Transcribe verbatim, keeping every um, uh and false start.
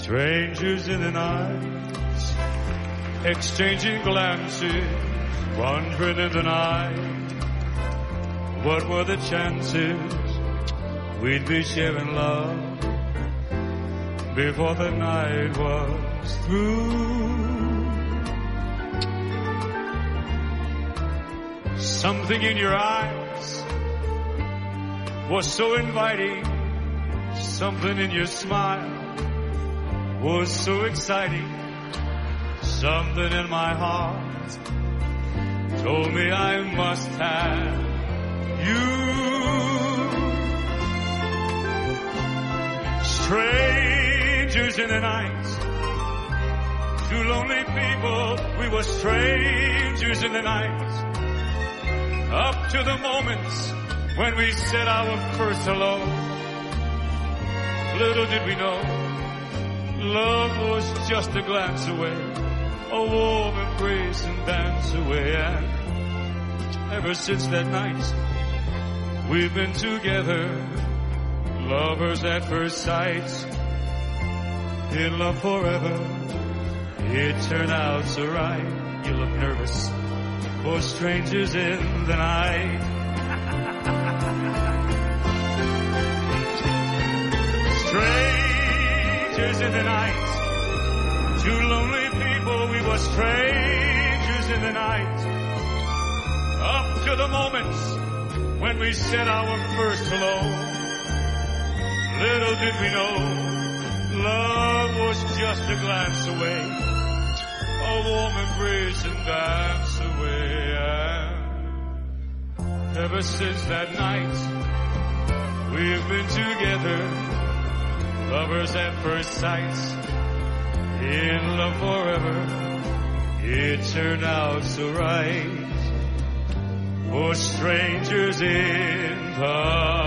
Strangers in the night, exchanging glances, wandering in the night. What were the chances we'd be sharing love before the night was through? Something in your eyes was so inviting. Something in your smile was so exciting. Something in my heart told me I must have you. Strangers in the night, two lonely people, we were strangers in the night. Up to the moments when we said our first hello. Little did we know, love was just a glance away, a warm embrace and dance away. And ever since that night, we've been together, lovers at first sight, in love forever. It turned out so right. You look nervous for strangers in the night. Strangers in the night, two lonely people, we were strangers in the night. Up to the moments when we said our first hello. Little did we know, love was just a glance away, a warm embrace and dance away. And ever since that night, we've been together, lovers at first sight, in love forever. It turned out so right, for strangers in the